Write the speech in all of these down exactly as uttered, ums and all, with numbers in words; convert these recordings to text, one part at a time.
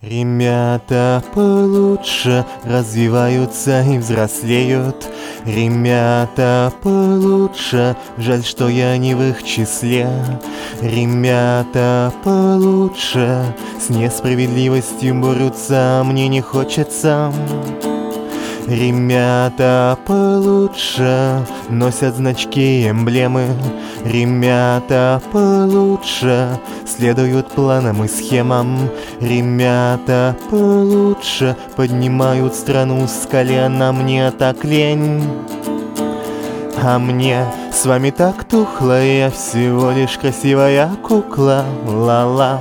Ребята получше развиваются и взрослеют. Ребята получше, жаль, что я не в их числе. Ребята получше с несправедливостью борются, мне не хочется. Ребята получше носят значки и эмблемы. Ребята получше следуют планам и схемам. Ребята получше поднимают страну с колена. Мне так лень, а мне с вами так тухло. Я всего лишь красивая кукла. Ла-ла.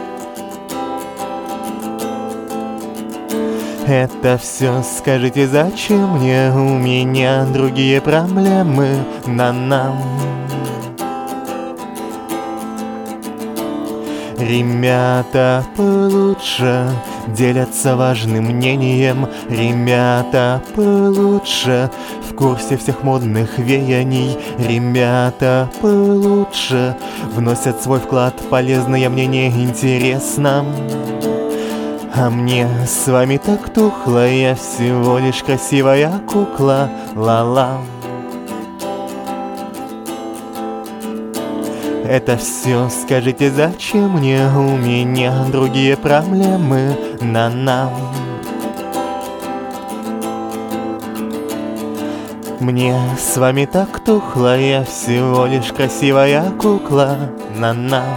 Это все, скажите, зачем мне? У меня другие проблемы. На-нам. Ребята получше делятся важным мнением. Ребята получше в курсе всех модных веяний. Ребята получше вносят свой вклад, полезное мнение интересно. А мне с вами так тухло, я всего лишь красивая кукла. Ла-ла. Это все, скажите, зачем мне? У меня другие проблемы. На-нам. Мне с вами так тухло, я всего лишь красивая кукла. На-нам.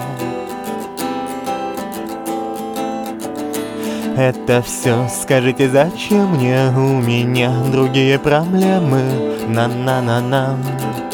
Это все, скажите, зачем мне? У меня другие проблемы. На-на-на-на.